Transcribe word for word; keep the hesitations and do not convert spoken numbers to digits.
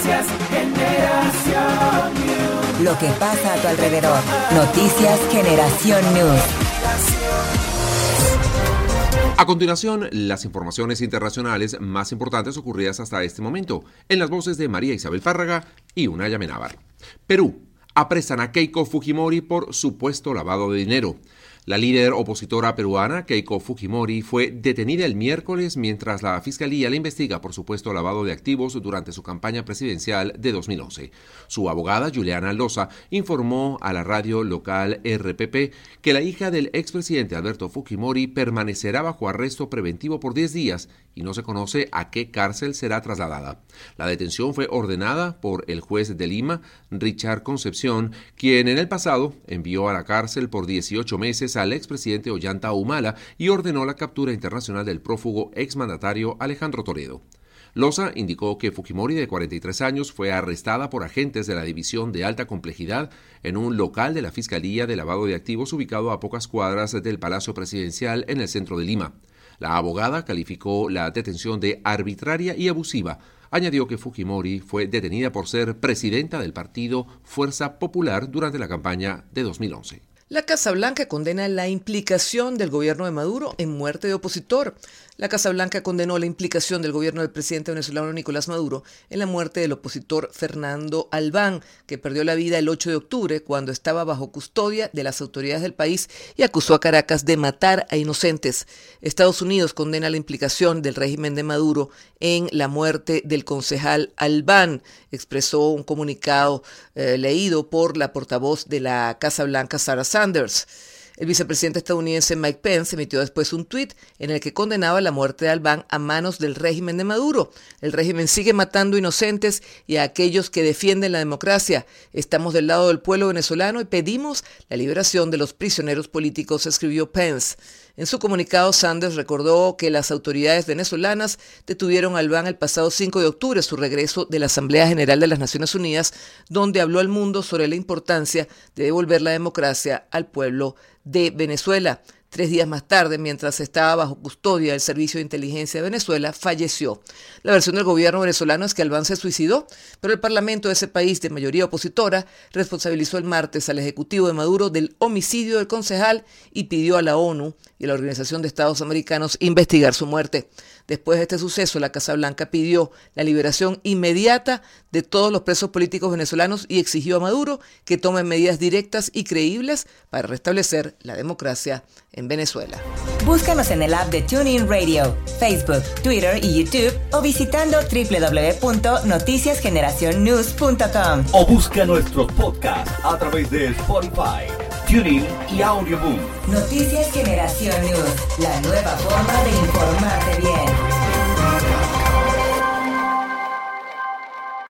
Noticias Generación News. Lo que pasa a tu alrededor. Noticias Generación News. A continuación, las informaciones internacionales más importantes ocurridas hasta este momento, en las voces de María Isabel Fárraga y Unaya Menábar. Perú. Apresan a Keiko Fujimori por supuesto lavado de dinero. La líder opositora peruana, Keiko Fujimori, fue detenida el miércoles mientras la Fiscalía la investiga por supuesto lavado de activos durante su campaña presidencial de dos mil once. Su abogada, Juliana Loza, informó a la radio local R P P que la hija del expresidente Alberto Fujimori permanecerá bajo arresto preventivo por diez días y no se conoce a qué cárcel será trasladada. La detención fue ordenada por el juez de Lima, Richard Concepción, quien en el pasado envió a la cárcel por dieciocho meses al expresidente Ollanta Humala y ordenó la captura internacional del prófugo exmandatario Alejandro Toledo. Loza indicó que Fujimori, de cuarenta y tres años, fue arrestada por agentes de la División de Alta Complejidad en un local de la Fiscalía de Lavado de Activos ubicado a pocas cuadras del Palacio Presidencial en el centro de Lima. La abogada calificó la detención de arbitraria y abusiva. Añadió que Fujimori fue detenida por ser presidenta del partido Fuerza Popular durante la campaña de dos mil once. La Casa Blanca condena la implicación del gobierno de Maduro en muerte de opositor. La Casa Blanca condenó la implicación del gobierno del presidente venezolano Nicolás Maduro en la muerte del opositor Fernando Albán, que perdió la vida el ocho de octubre cuando estaba bajo custodia de las autoridades del país y acusó a Caracas de matar a inocentes. Estados Unidos condena la implicación del régimen de Maduro en la muerte del concejal Albán, expresó un comunicado eh, leído por la portavoz de la Casa Blanca, Sarah Sanders. El vicepresidente estadounidense Mike Pence emitió después un tuit en el que condenaba la muerte de Albán a manos del régimen de Maduro. El régimen sigue matando inocentes y a aquellos que defienden la democracia. Estamos del lado del pueblo venezolano y pedimos la liberación de los prisioneros políticos, escribió Pence. En su comunicado, Sanders recordó que las autoridades venezolanas detuvieron a Albán el pasado cinco de octubre, su regreso de la Asamblea General de las Naciones Unidas, donde habló al mundo sobre la importancia de devolver la democracia al pueblo de Venezuela. Tres días más tarde, mientras estaba bajo custodia del Servicio de Inteligencia de Venezuela, falleció. La versión del gobierno venezolano es que Albán se suicidó, pero el parlamento de ese país de mayoría opositora responsabilizó el martes al Ejecutivo de Maduro del homicidio del concejal y pidió a la ONU y a la Organización de Estados Americanos investigar su muerte. Después de este suceso, la Casa Blanca pidió la liberación inmediata de todos los presos políticos venezolanos y exigió a Maduro que tome medidas directas y creíbles para restablecer la democracia en Venezuela. Búscanos en el app de TuneIn Radio, Facebook, Twitter y YouTube o visitando doble u doble u doble u punto noticias generación news punto com. O busca nuestros podcasts a través de Spotify, TuneIn y Audioboom. Noticias Generación News, la nueva forma de informarte bien.